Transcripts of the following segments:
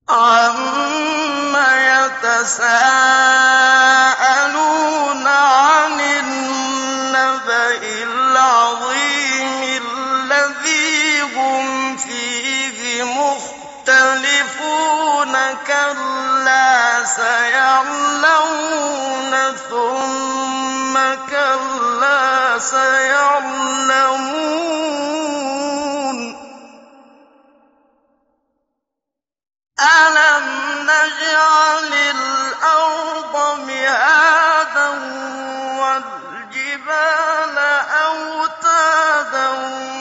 عَمَّ يَتَسَاءَلُونَ عَنِ النَّبَإِ الْعَظِيمِ الَّذِي هُمْ فِيهِ مُخْتَلِفُونَ كَلَّا سَيَعْلَمُونَ ثُمَّ كَلَّا سَيَعْلَمُونَ أَلَمْ نَجْعَلِ الْأَرْضَ مِهَادًا وَالْجِبَالَ أَوْتَادًا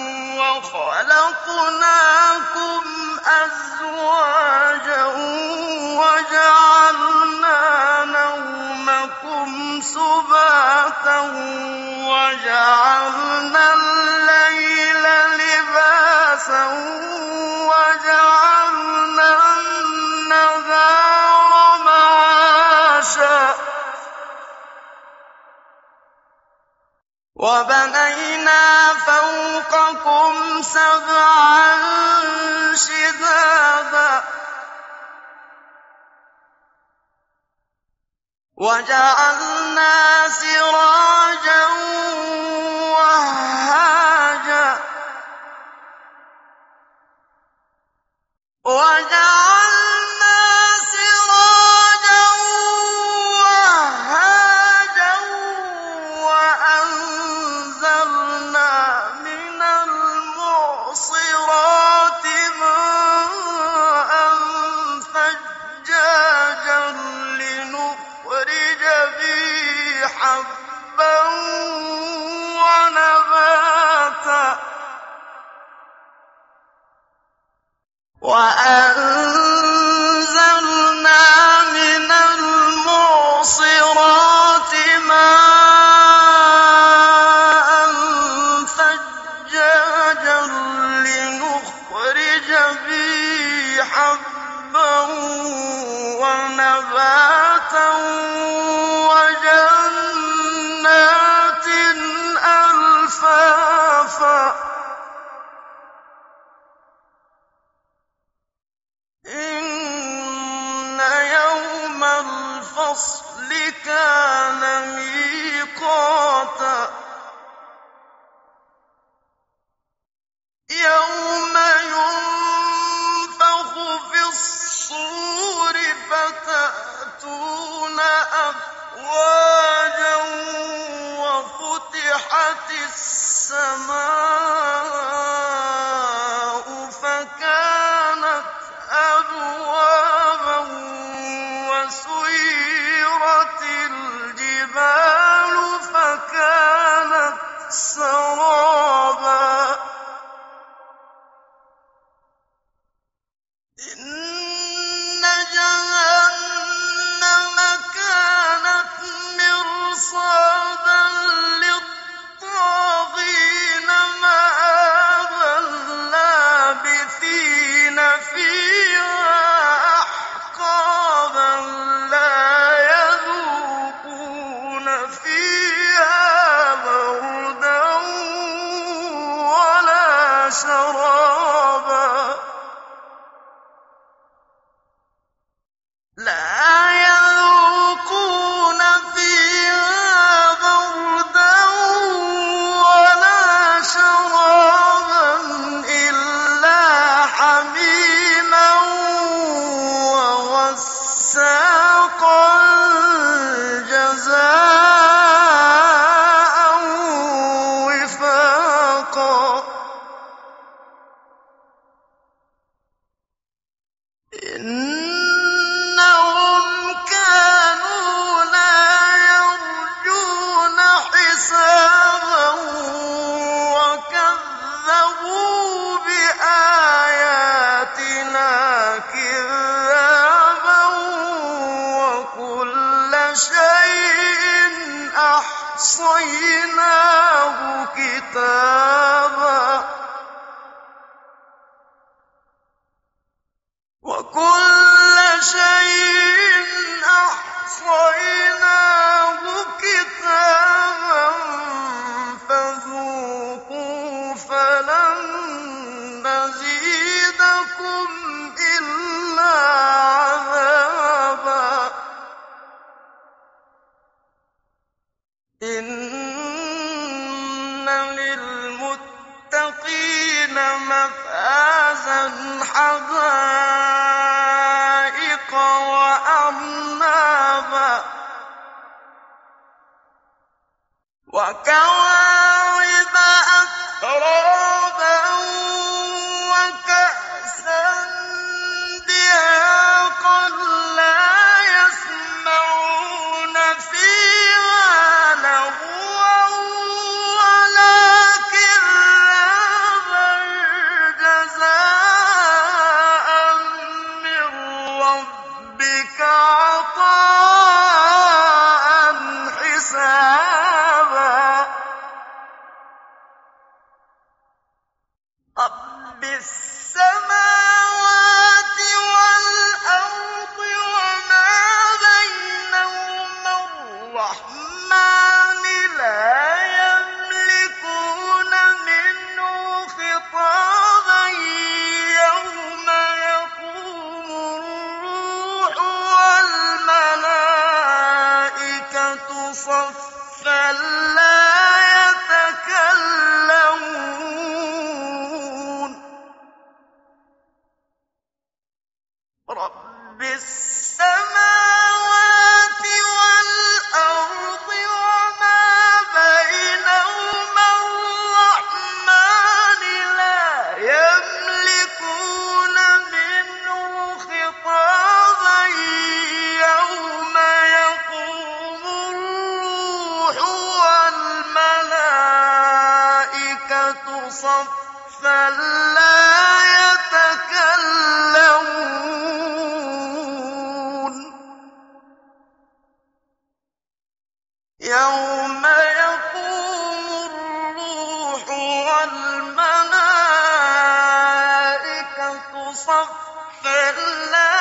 وَخَلَقْنَاكُمْ أَزْوَاجًا وَجَعَلْنَا نَوْمَكُمْ سُبَاتًا وَجَعَلْنَا اللَّيْلَ لِبَاسًا وَجَعَلْنَا النَّهَارَ مَعَاشًا وَبَنَيْنَا فَوْقَكُمْ سَبْعًا شِدَادًا وَجَعَلْنَا سِرَاجًا وَهَّاجًا وَأَنزَلْنَا مِنَ الْمُعْصِرَاتِ مَاءً ثَجَّاجًا لِّنُخْرِجَ بِهِ حَبًّا وَنَبَاتًا وَأَنزَلْنَا مِنَ الْمُعْصِرَاتِ مَاءً ثَجَّاجًا لِّنُخْرِجَ بِهِ حَبًّا وَنَبَاتًا وَجَنَّاتٍ أَلْفَافًا إِنَّ يَوْمَ الْفَصْلِ كَانَ مِيقَاتًا يَوْمَ يُنفَخُ فِي الصُّورِ فَتَأْتُونَ أَفْوَاجًا وَفُتِحَتِ السَّمَاءُ فَكَانَتْ أَبْوَابًا وَسُيِّرَتِ الْجِبَالُ فَكَانَتْ سَرَابًا إِنَّ جَهَنَّمَ كَانَتْ مِرْصَادًا لِّلطَّاغِينَ مَآبًا لَّابِثِينَ فِيهَا أَحْقَابًا لَّا يَذُوقُونَ فِيهَا بَرْدًا وَلَا شَرَابًا إِلَّا حَمِيمًا وَغَسَّاقًا جَزَاءً وِفَاقًا إِنَّهُمْ كَانُوا لَا يَرْجُونَ حِسَابًا وَكَذَّبُوا بِآيَاتِنَا كِذَّابًا وَكُلَّ شَيْءٍ أَحْصَيْنَاهُ كِتَابًا وَكُلَّ أعنابا وكواعب أترابا وكأسا دهاقا لا يسمعون فيها لغوا ولا كذابا جزاء من ربك عطاء حسابا رب السماوات والأرض وما بينهما الرحمن لا يملكون منه خطابا يوم يقوم الروح والملائكة صفا لا يتكلمون رب السماوات والأرض وما بينهما الرحمن لا يملكون منه خطابا يوم يقوم الروح والملائكة صفا لا يتكلمون يوم يقوم الروح والملائكة صفا لا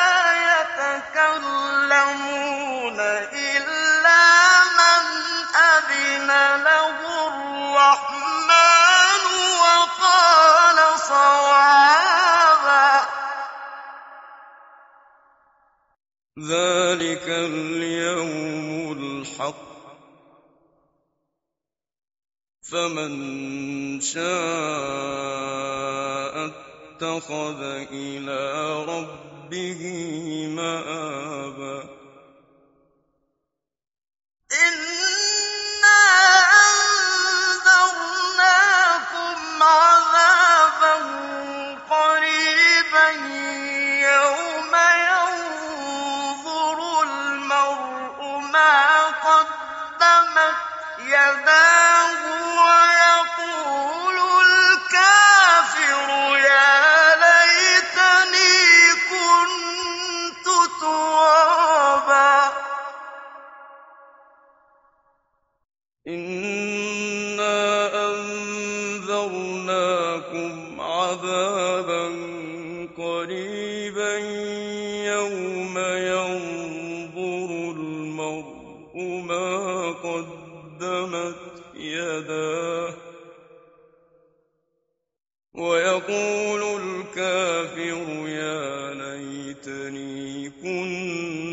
يتكلمون إلا من أذن له الرحمن وقال صوابا ذلك اليوم الحق فمن شاء اتخذ إلى ربه مآبا إنا أنذرناكم عذابا قريبا يوم ينظر المرء ما قدمت يداه ويقول الكافر يا ليتني كنت ترابا إنا أنذرناكم عذابا قريبا يوم ينظر المرء ما قدمت يداه ويقول الكافر يا ليتني كنت